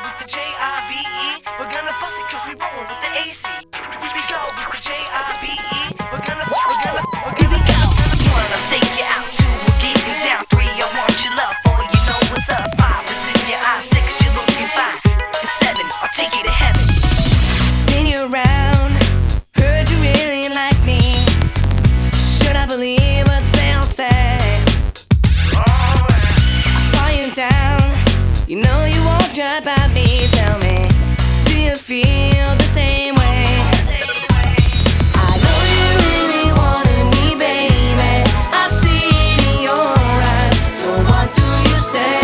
with the J-I-V-E. We're gonna bust it cause we rollin' with the AC. Here we go with the J-I-V-E. We're gonna here we go. One, I'll take you out. Two, we're getting down. Three, I want your love. Four, you know what's up. Five, it's in your eyes. Six, you're looking fine. And seven, I'll take you to heaven. Seen you around, heard you really like me. Should I believe what they'll say? I saw you down, you know you won't jump at me. Tell me, do you feel the same way? I know you really wanted me, baby. I see it in your eyes. So what do you say?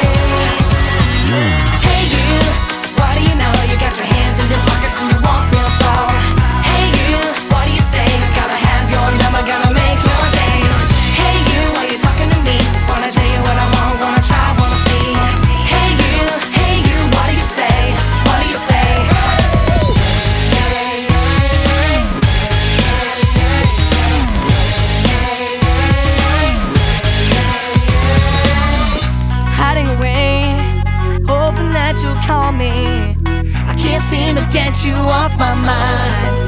Hey you, what do you know? You got your hands in your pockets and you walk real slow. Hey you, what do you say? Gotta have your number, gonna make your day. Hey you, are you talking to me? Wanna tell you what I want, wanna try, wanna see. Hey you, what do you say? What do you say? Hiding away, hoping that you'll call me. I can't seem to get you off my mind.